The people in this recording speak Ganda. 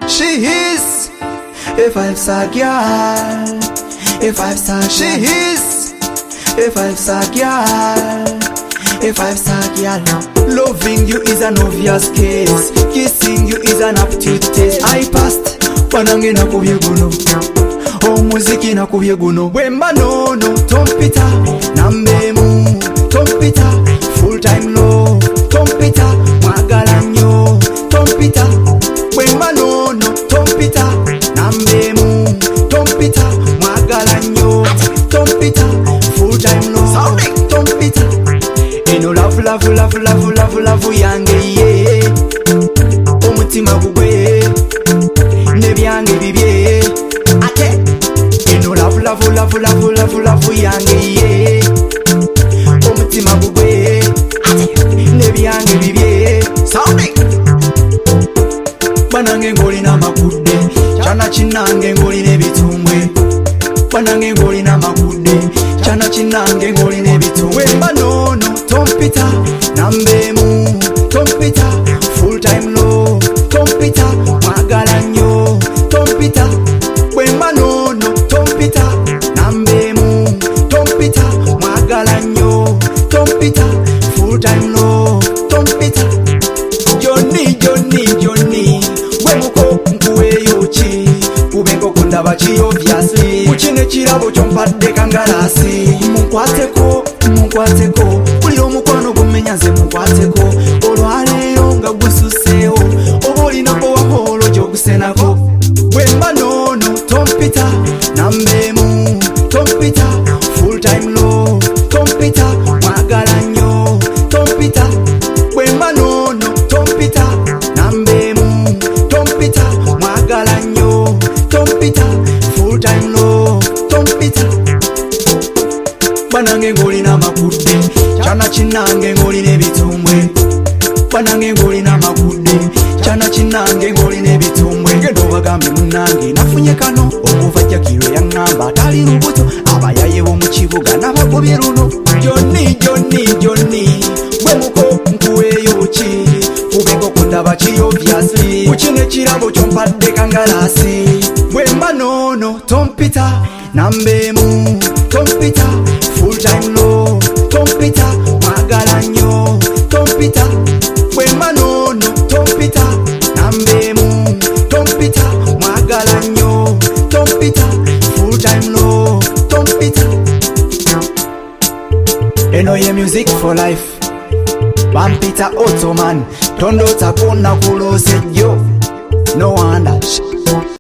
She is a 5-star girl. A 5-star. She is a 5-star girl. A 5-star girl. Loving you is an obvious case. Kissing you is an aptitude test. I passed. Panange na kubye guno. Omuziki na kubye guno. Wemba nono. Tompita. Nambemu. Tompita. Full time low. Tompita. Mwagala nnyo. Tompita. Wemba nono. Tompita. Nambemu. Tompita. Mwagala nnyo. Tompita. Full time low. Tompita. Eno love love love love love love yange ye. Omutima gugwe. Nebyange bibye. Ate. Eno love love love love love love yange ye. Omutima gugwe. Ate. Nebyange bibye. Banange ngoli na makude. Chana chinange ngoli nebitumbwe. Banange ngoli na makude. Chana chinange ngoli nebitumbwe. Wemba nono. Tompita. Nambemu. Tompita. Full time low. Tompita. Mwagala nnyo. Tompita. Wemba nono. Tompita. Nambemu. Tompita. Mwagala nnyo. Tompita. Full time low. Tompita. Johnny Johnny Johnny. Wemuko nkuweyo ki. Kubengo kundaba ki obviously. Mukine kirabo kyompadde kangalasi. Munkwateko munkwateko. Buli omukwano gumenyaze munkwateko. Olwaleero nga gususeewo. Oba olinako waholo gyogusenako. Wemba nono. Tompita. Nambemu. Tompita. Full time low. Tompita. Mwagala nnyo. Tompita. Wemba nono. Tompita. Nambemu. Tompita. Mwagala nnyo. Tompita. Full time low. Tompita. Banange ngoli na makude. Chana chinange ngoli nebitumbwe. Banange ngoli na makude. Chana chinange ngoli nebitumbwe. Ngendo bagambe munange nafunye kano. Okuva jakiro yangamba tali lubuto. Abayaye bo mu kibuga nabagobye luno. Johnny Johnny Johnny. Wemuko nkuweyo ki. Kubengo kundaba ki obviously. Mukine kirabo kyompadde kangalasi. Wemba nono. Tompita. Nambemu. Tompita. Full time low. Tompita. Mwagala nnyo. Tompita. Wemba nono. Tompita. Nambemu. Tompita. Mwagala nnyo. Tompita. Full time low. Tompita. Eno ye music for life. Bampita Ottoman. Tondo takona kulose yo. No wonder.